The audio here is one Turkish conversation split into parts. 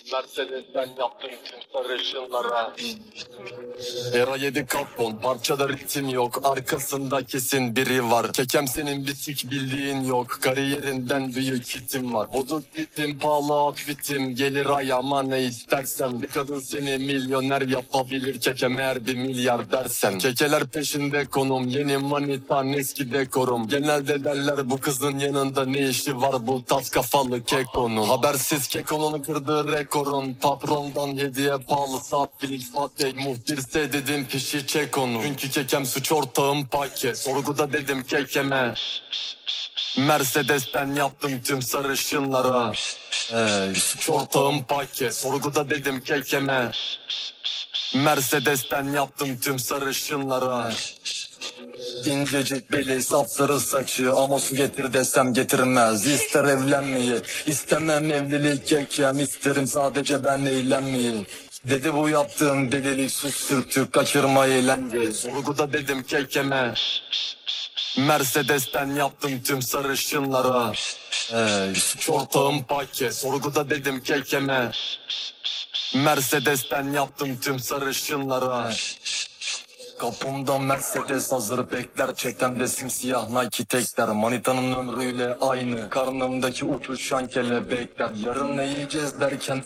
Mercedes'ten yaptım tüm sarışınlara. Era 7 kapon, parçada ritim yok. Arkasında kesin biri var. Kekem senin bir sik bildiğin yok. Kariyerinden büyük hitim var. Bozuk ritim, pahalı outfitim. Gelir ayağıma ne istersen. Bir kadın seni milyoner yapabilir. Kekem eğer 1 milyar dersen. Kekeler peşinde konum. Yeni manitan eski dekorum. Genelde derler bu kızın yanında ne işi var bu tas kafalı kekonun. Habersiz kekonun kırdığı rekorun. Patrondan hediye pahalı saat bilik Fatih muhbirse dedim pişi çek onu. Çünkü kekem suç ortağım paket. Sorguda dedim kekeme. Mercedes'ten yaptım tüm sarışınlara. Suç ortağım paket. Sorguda dedim kekeme. Mercedes'ten yaptım tüm sarışınlara. İncecik beli sapsarı saçı ama su getir desem getirmez. İster evlenmeyi istemem evlilik kekem, isterim sadece ben eğlenmeyi. Dedi bu yaptığım delilik sus sürtük kaçırma eğlence. Sorguda dedim kekeme. Mercedes'ten yaptım tüm sarışınlara. Suç ortağım paket. Sorguda dedim kekeme. Mercedes'ten yaptım tüm sarışınlara. Kapımda Mercedes hazır bekler. Çetemde simsiyah Nike tekler. Manitanın ömrüyle aynı. Karnımdaki uçuşan kelebekler. Yarın ne yiyeceğiz derken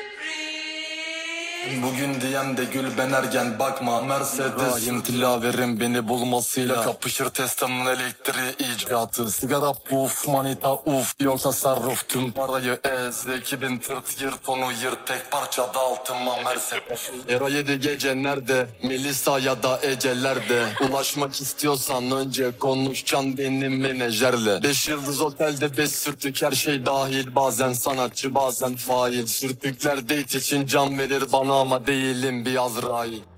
bugün diyem de gül ben ergen bakma Mercedes. Tilaverin beni bulmasıyla kapışır Tesla'nın elektriği icatı. Sigara puf manita uf yok tasarruf tüm parayı ez. 2000 tırt yırt onu yırt tek parçada altıma Mercedes. Era 7 gece nerede Melisa ya da Ece'lerde. Ulaşmak istiyorsan önce konuşacaksın benim menajerle. 5 yıldız otelde 5 sürtük her şey dahil. Bazen sanatçı bazen fail. Sürtükler date için can verir bana ama değilim bir Azrail.